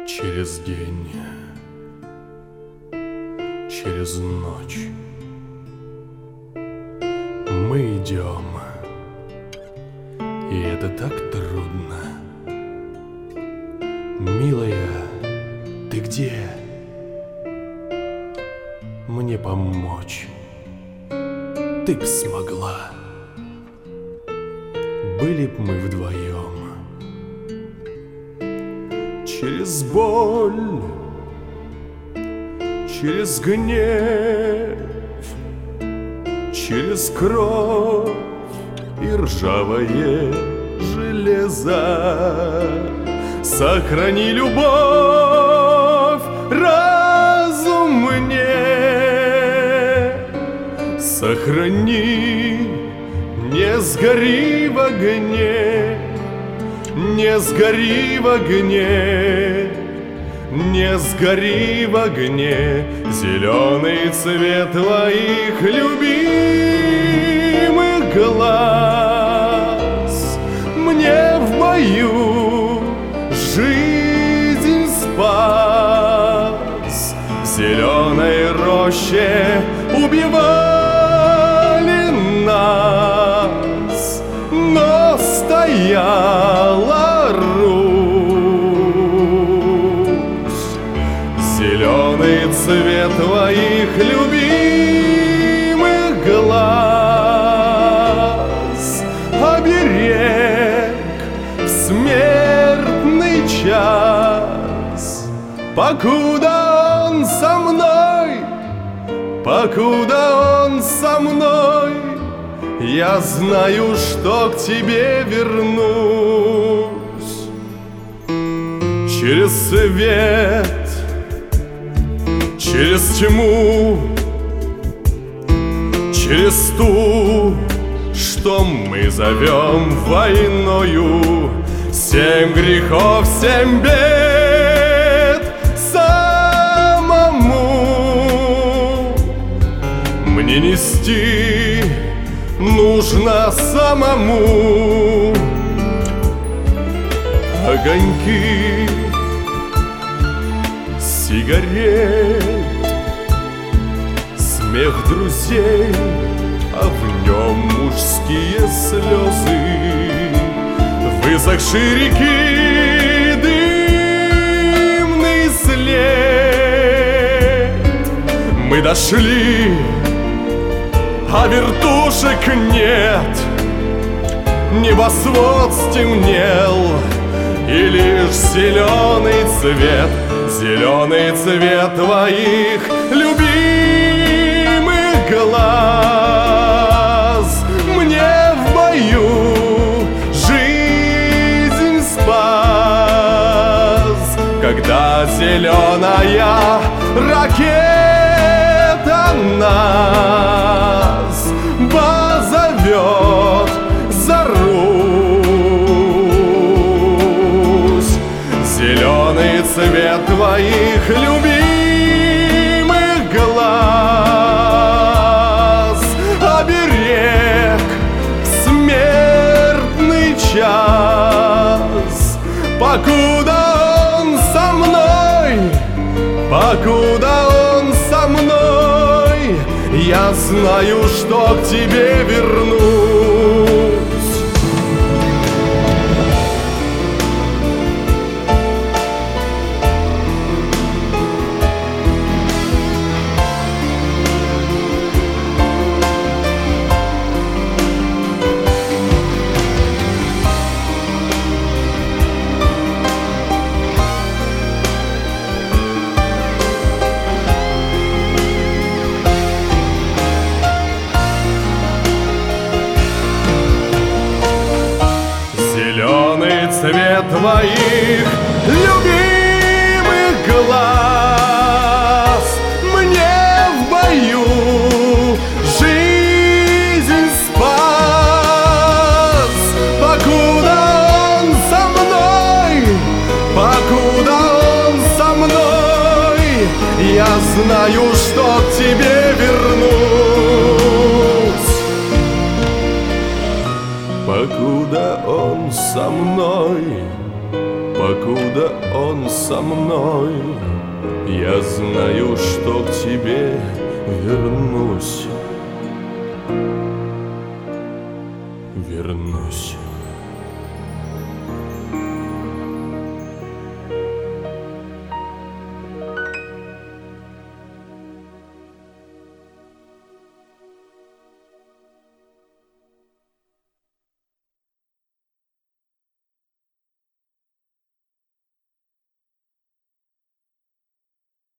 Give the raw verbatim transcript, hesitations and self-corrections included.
Через день, через ночь мы идем, и это так трудно. Милая, ты где? Мне помочь ты б смогла. Были б мы вдвоем. Через боль, через гнев, через кровь и ржавое железо. Сохрани любовь, разум мне, сохрани, не сгори в огне, не сгори в огне, не сгори в огне. Зеленый цвет твоих любимых глаз мне в бою жизнь спас. В зеленой роще убивали нас, но стояла Русь. Зеленый цвет твоих любимых глаз оберег в смертный час. Покуда он со мной, покуда он со мной, я знаю, что к тебе вернусь. Через свет, через тьму, через ту, что мы зовем войною. Семь грехов, семь бед самому мне нести нужно самому. Огоньки сигарет, смех друзей, а в нем мужские слезы. Высохшей реки дымный след. Мы дошли, а вертушек нет. Небосвод стемнел, и лишь зеленый цвет, зеленый цвет твоих любимых глаз мне в бою жизнь спас. Когда зеленая ракета нас позовет за Русь. Зеленый цвет твоих любимых глаз оберег в смертный час. Покуда он со мной, покуда он со мной, я знаю, что к тебе вернусь. Зеленый цвет твоих любимых глаз мне в бою жизнь спас. Покуда он со мной, покуда он со мной, я знаю, что к тебе вернусь. Покуда он со мной, покуда он со мной, я знаю, что к тебе вернусь, вернусь.